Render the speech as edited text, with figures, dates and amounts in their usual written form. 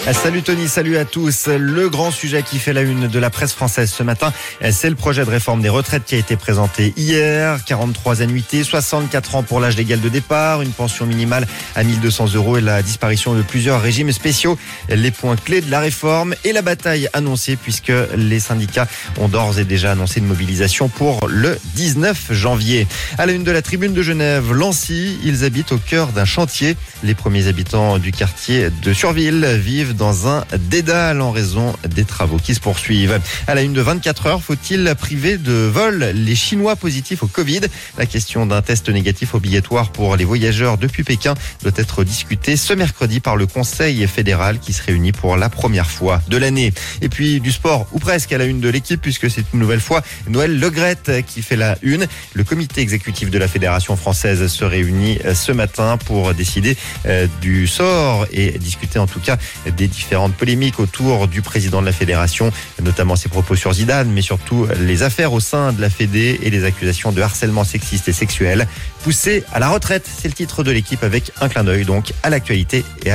Salut Tony, salut à tous. Le grand sujet qui fait la une de la presse française ce matin, c'est le projet de réforme des retraites qui a été présenté hier. 43 annuités, 64 ans pour l'âge légal de départ, une pension minimale à 1 200 € et la disparition de plusieurs régimes spéciaux. Les points clés de la réforme et la bataille annoncée puisque les syndicats ont d'ores et déjà annoncé une mobilisation pour le 19 janvier. À la une de la Tribune de Genève, Lancy, ils habitent au cœur d'un chantier. Les premiers habitants du quartier de Surville vivent dans un dédale en raison des travaux qui se poursuivent. À la une de 24 heures, faut-il priver de vol les Chinois positifs au Covid? La question d'un test négatif obligatoire pour les voyageurs depuis Pékin doit être discutée ce mercredi par le Conseil fédéral qui se réunit pour la première fois de l'année. Et puis du sport, ou presque, à la une de l'équipe puisque c'est une nouvelle fois Noël Le Graët qui fait la une. Le comité exécutif de la Fédération française se réunit ce matin pour décider du sort et discuter en tout cas des différentes polémiques autour du président de la fédération, notamment ses propos sur Zidane, mais surtout les affaires au sein de la Fédé et les accusations de harcèlement sexiste et sexuel. Poussé à la retraite, c'est le titre de l'équipe avec un clin d'œil donc à l'actualité et à